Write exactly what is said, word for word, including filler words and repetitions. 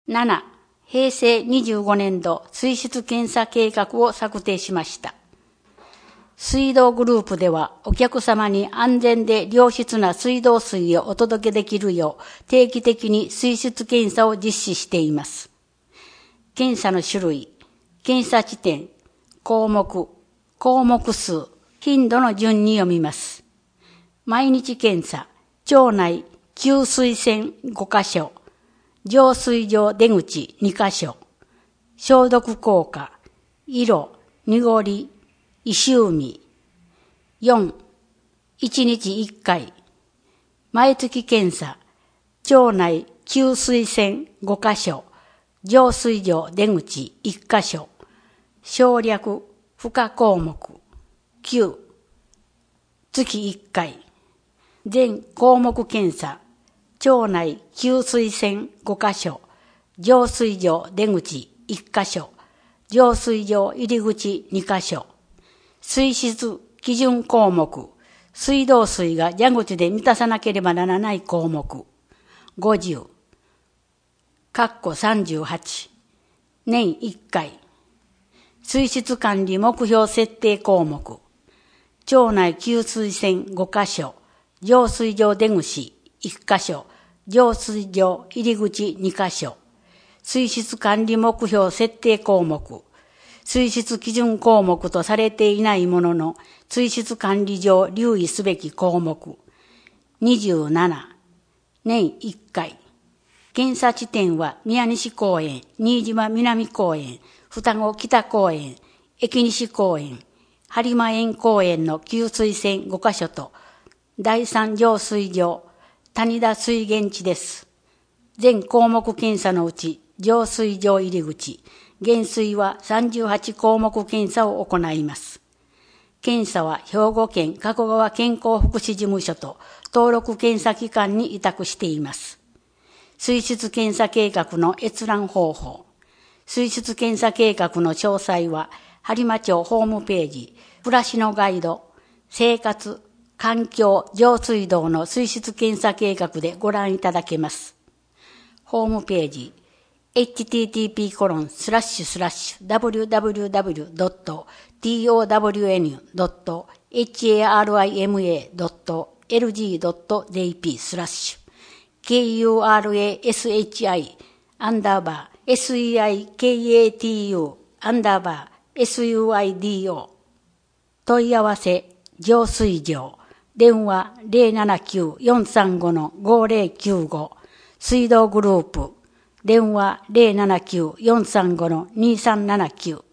なな、へいせいにじゅうごねんど水質検査計画を策定しました。水道グループではお客様に安全で良質な水道水をお届けできるよう定期的に水質検査を実施しています。検査の種類、検査地点、項目、項目数、頻度の順に読みます。毎日検査、町内給水栓ごかしょ、浄水場出口にかしょ、消毒効果、色、濁り、石海。よん、いちにちいっかい。毎月検査、町内給水栓ごかしょ、浄水場出口いっかしょ、省略、付加項目。きゅう、月いっかい。全項目検査、町内給水栓ごかしょ、浄水場出口いっかしょ、浄水場入り口にかしょ、水質基準項目、水道水が蛇口で満たさなければならない項目、ごじゅう、かっこさんじゅうはち、年いっかい、水質管理目標設定項目、町内給水栓ごかしょ、浄水場出口いっかしょ、浄水場入り口にかしょ、水質管理目標設定項目、水質基準項目とされていないものの、水質管理上留意すべき項目、にじゅうなな、年いっかい、検査地点は宮西公園、新島南公園、双子北公園、駅西公園、播磨園公園の給水栓ごかしょと、第三浄水場、谷田水源地です。全項目検査のうち、浄水場入り口、減水はさんじゅうはちこうもく検査を行います。検査は兵庫県加古川健康福祉事務所と登録検査機関に委託しています。水質検査計画の閲覧方法。水質検査計画の詳細は、播磨町ホームページ、暮らしのガイド、生活、環境、上水道の水質検査計画でご覧いただけます。ホームページ、エイチティーティーピーコロンスラッシュスラッシュダブリューダブリューダブリュードットトワンドットエイチエーアールアイエムエードットエルジードットジェーピー スラッシュ ケーユーアールエーエスエイチアイ アンダーバー エスイーアイケーエーティーユー アンダーバー エスユーアイディーオー 問い合わせ浄水場電話 ゼロななきゅうよんさんごのごゼロきゅうご水道グループ電話 ゼロななきゅうよんさんごのにさんななきゅう